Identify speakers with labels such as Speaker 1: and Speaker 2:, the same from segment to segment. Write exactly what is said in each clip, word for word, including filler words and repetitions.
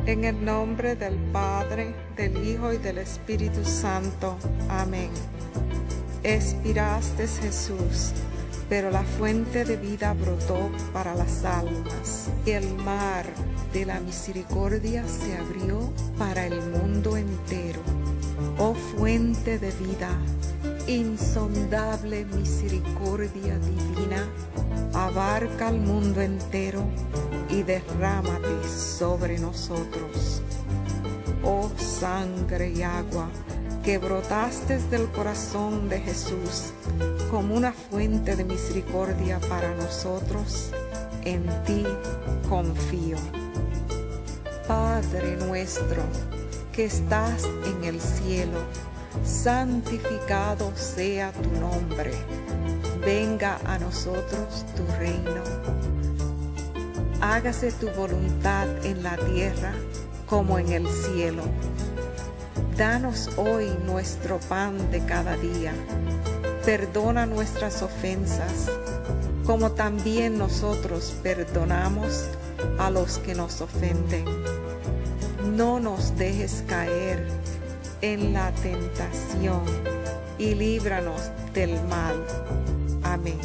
Speaker 1: En el nombre del Padre, del Hijo y del Espíritu Santo. Amén. Expiraste, Jesús, pero la fuente de vida brotó para las almas, y el mar de la misericordia se abrió para el mundo entero. Oh fuente de vida, insondable misericordia divina, abarca el mundo entero y derrámate sobre nosotros. Oh sangre y agua, que brotaste del corazón de Jesús como una fuente de misericordia para nosotros, en ti confío. Padre nuestro, que estás en el cielo, santificado sea tu nombre. Venga a nosotros tu reino. Hágase tu voluntad en la tierra como en el cielo. Danos hoy nuestro pan de cada día. Perdona nuestras ofensas, como también nosotros perdonamos a los que nos ofenden. No nos dejes caer en la tentación y líbranos del mal. Amén.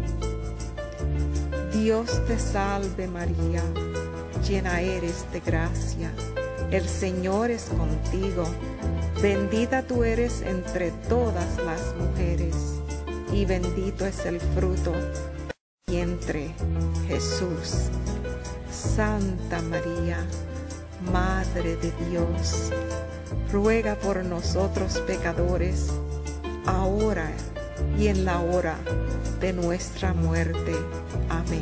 Speaker 1: Dios te salve María, llena eres de gracia, el Señor es contigo, bendita tú eres entre todas las mujeres, y bendito es el fruto de tu vientre, Jesús. Santa María, Madre de Dios, ruega por nosotros pecadores, ahora y en la hora de nuestra muerte. Amén.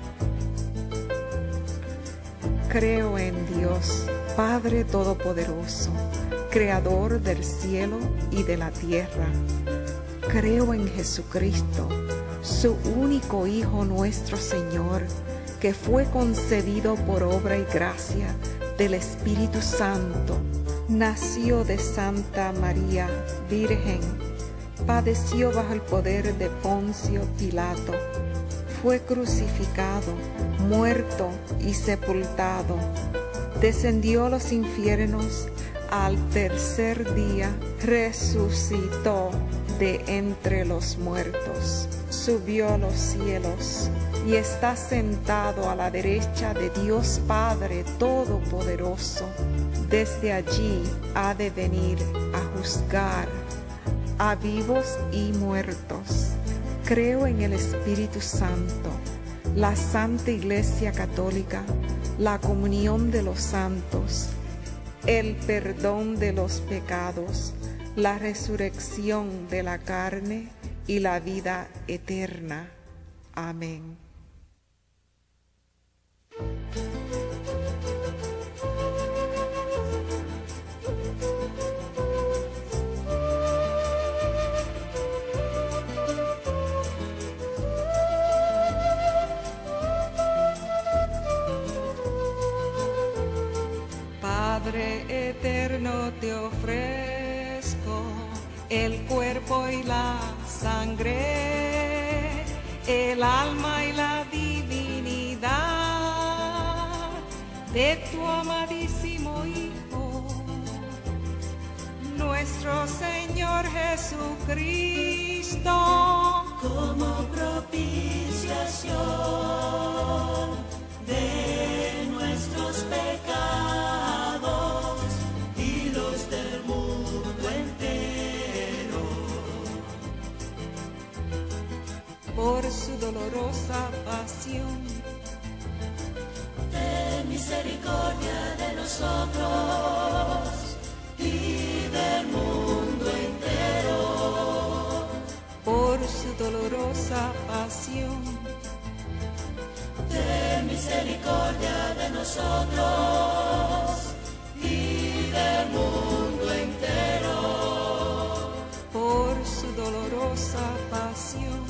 Speaker 1: Creo en Dios, Padre Todopoderoso, Creador del cielo y de la tierra. Creo en Jesucristo, su único Hijo nuestro Señor, que fue concebido por obra y gracia del Espíritu Santo. Nació de Santa María, Virgen, padeció bajo el poder de Poncio Pilato, fue crucificado, muerto y sepultado, descendió a los infiernos, al tercer día resucitó de entre los muertos, subió a los cielos y está sentado a la derecha de Dios Padre Todopoderoso. Desde allí ha de venir a juzgar a vivos y muertos. Creo en el Espíritu Santo, la Santa Iglesia Católica, la comunión de los santos, el perdón de los pecados, la resurrección de la carne y la vida eterna. Amén. Padre eterno, te ofrezco el cuerpo y la sangre, el alma y la divinidad de tu amadísimo Hijo, nuestro Señor Jesucristo,
Speaker 2: como propiciación de nuestros pecados y los del mundo entero.
Speaker 1: Por su dolorosa pasión,
Speaker 2: ten misericordia de nosotros y del mundo entero.
Speaker 1: Por su dolorosa pasión,
Speaker 2: ten misericordia de nosotros y del mundo entero.
Speaker 1: Por su dolorosa pasión,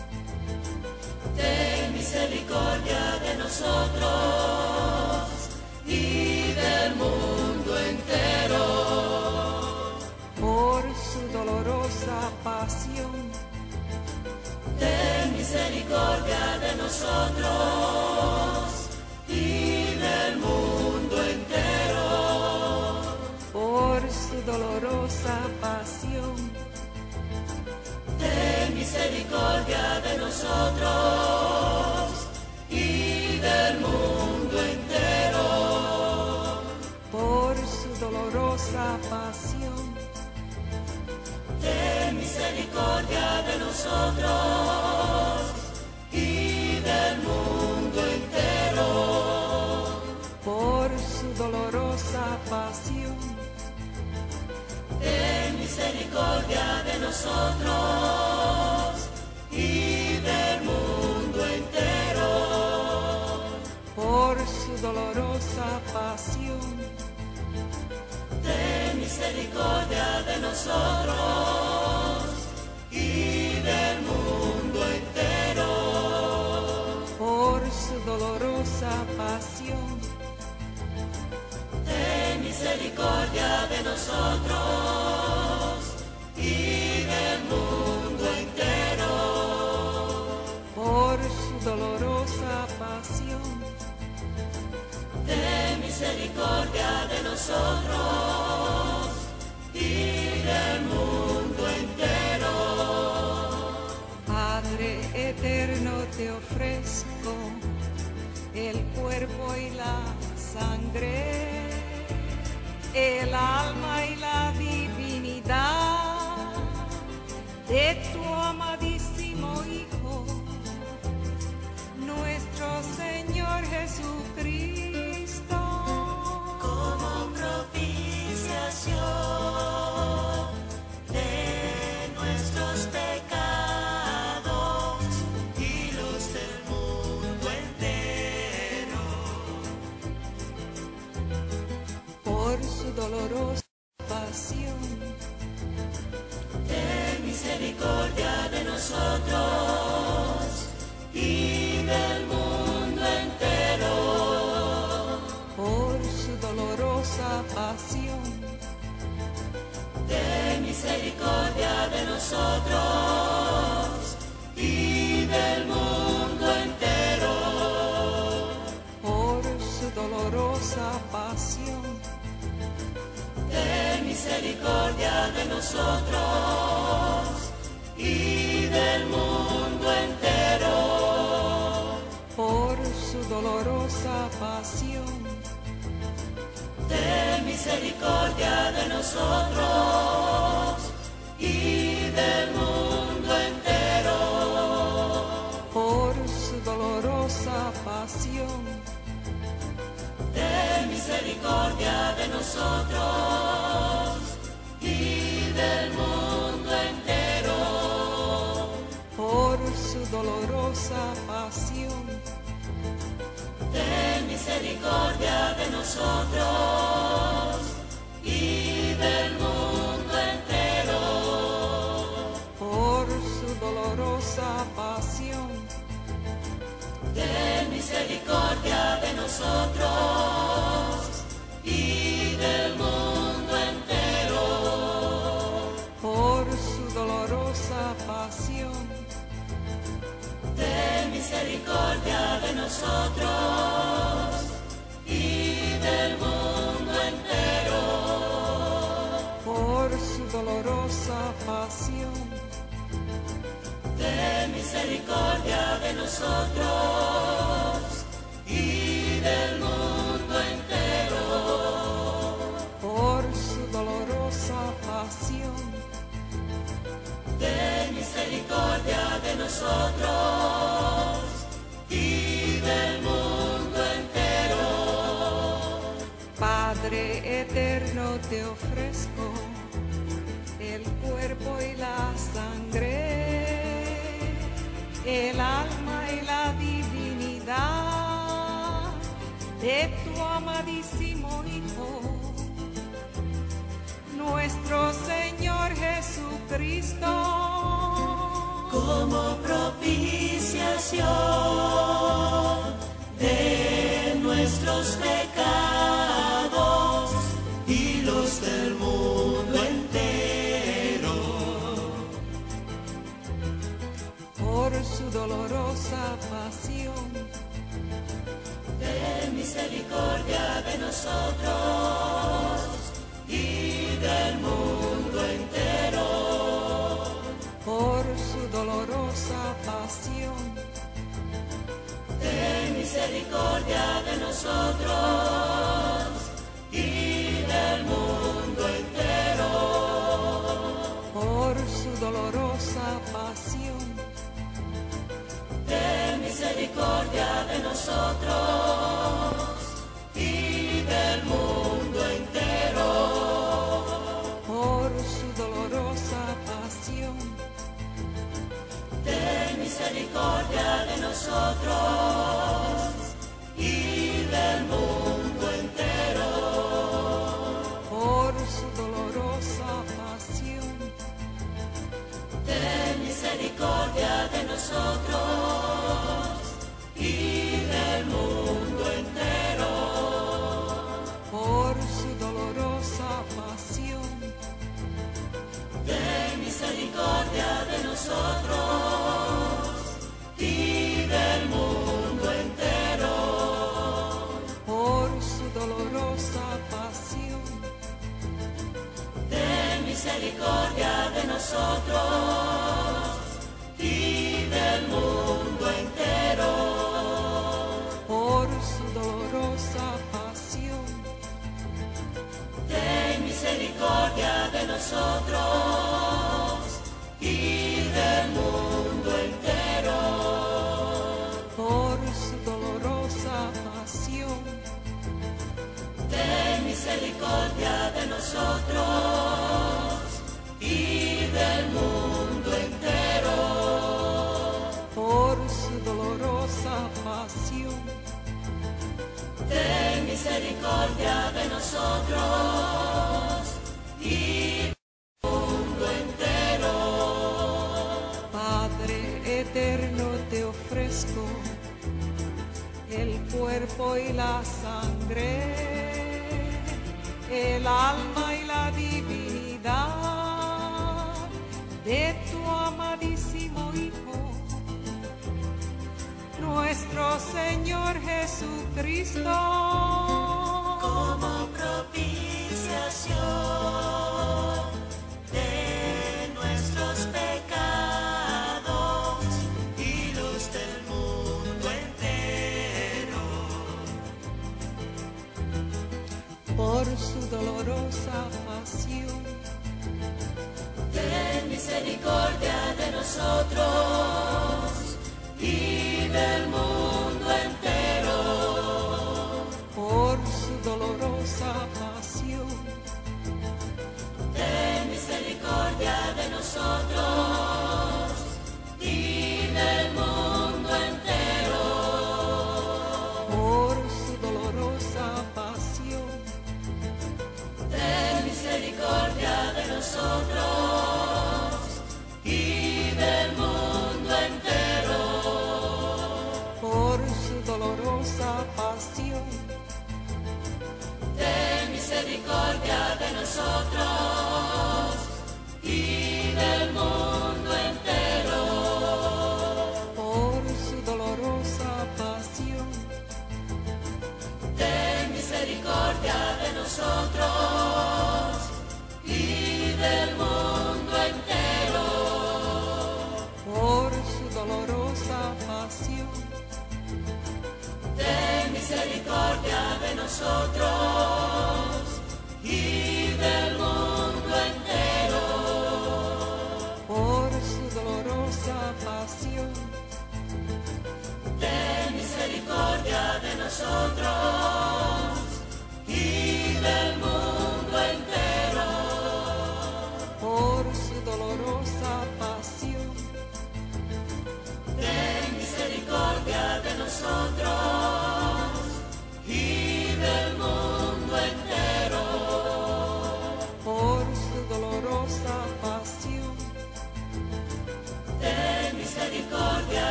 Speaker 2: ten misericordia de nosotros y del mundo entero.
Speaker 1: Por su dolorosa pasión,
Speaker 2: ten misericordia de nosotros y del mundo entero.
Speaker 1: dolorosa pasión,
Speaker 2: ten misericordia de nosotros y del mundo entero.
Speaker 1: por su dolorosa pasión,
Speaker 2: ten misericordia de nosotros y del mundo entero.
Speaker 1: por su dolorosa pasión,
Speaker 2: ten misericordia de nosotros y del mundo entero.
Speaker 1: por su dolorosa pasión,
Speaker 2: ten misericordia de nosotros y del mundo entero.
Speaker 1: por su dolorosa pasión,
Speaker 2: ten misericordia de nosotros y del mundo entero.
Speaker 1: por su dolorosa pasión,
Speaker 2: ten misericordia de nosotros y del mundo entero.
Speaker 1: Padre eterno, te ofrezco el cuerpo y la sangre, el alma y la divinidad de tu amadísimo Hijo, nuestro Señor Jesucristo,
Speaker 2: Como propiciación de nuestros pecados y los del mundo entero.
Speaker 1: por su dolorosa pasión,
Speaker 2: Ten misericordia de nosotros y del mundo entero.
Speaker 1: por su dolorosa pasión,
Speaker 2: Ten misericordia de nosotros y del mundo entero.
Speaker 1: por su dolorosa pasión,
Speaker 2: Ten misericordia de nosotros y del mundo entero.
Speaker 1: por su dolorosa pasión,
Speaker 2: Ten misericordia de nosotros y del mundo entero.
Speaker 1: por su dolorosa pasión,
Speaker 2: Ten misericordia de nosotros y del mundo entero.
Speaker 1: por su dolorosa pasión,
Speaker 2: Ten misericordia de nosotros y del mundo entero.
Speaker 1: por su dolorosa pasión,
Speaker 2: Ten misericordia de nosotros y del mundo entero.
Speaker 1: por su dolorosa pasión,
Speaker 2: Ten misericordia de nosotros y del mundo entero.
Speaker 1: por su dolorosa pasión,
Speaker 2: Ten misericordia de nosotros y del mundo entero.
Speaker 1: por su dolorosa pasión,
Speaker 2: Ten misericordia de nosotros y del mundo entero.
Speaker 1: Padre eterno, te ofrezco el cuerpo y la sangre, el alma y la divinidad de tu amadísimo Hijo, nuestro Señor Jesucristo,
Speaker 2: Como propiciación de nuestros pecados y los del mundo entero.
Speaker 1: por su dolorosa pasión,
Speaker 2: Ten misericordia de nosotros y del mundo entero.
Speaker 1: Por su dolorosa pasión,
Speaker 2: ten misericordia de nosotros y del mundo entero.
Speaker 1: por su dolorosa pasión,
Speaker 2: Ten misericordia de nosotros y del mundo entero.
Speaker 1: por su dolorosa pasión,
Speaker 2: Ten misericordia de nosotros y del mundo entero.
Speaker 1: por su dolorosa pasión,
Speaker 2: Ten misericordia de nosotros y del mundo entero.
Speaker 1: por su dolorosa pasión,
Speaker 2: Ten misericordia de nosotros y del mundo entero.
Speaker 1: por su dolorosa pasión,
Speaker 2: Ten misericordia de nosotros y del mundo entero.
Speaker 1: por su dolorosa pasión,
Speaker 2: Ten misericordia de nosotros y del mundo entero.
Speaker 1: por su dolorosa pasión,
Speaker 2: Ten misericordia de nosotros y del mundo entero.
Speaker 1: por su dolorosa pasión,
Speaker 2: Ten misericordia de nosotros y del mundo entero.
Speaker 1: Padre eterno, te ofrezco el cuerpo y la sangre, el alma y la divinidad de tu amadísimo Hijo, nuestro Señor Jesucristo,
Speaker 2: Como propiciación de nuestros pecados y los del mundo entero.
Speaker 1: por su dolorosa pasión,
Speaker 2: Ten misericordia de nosotros y del mundo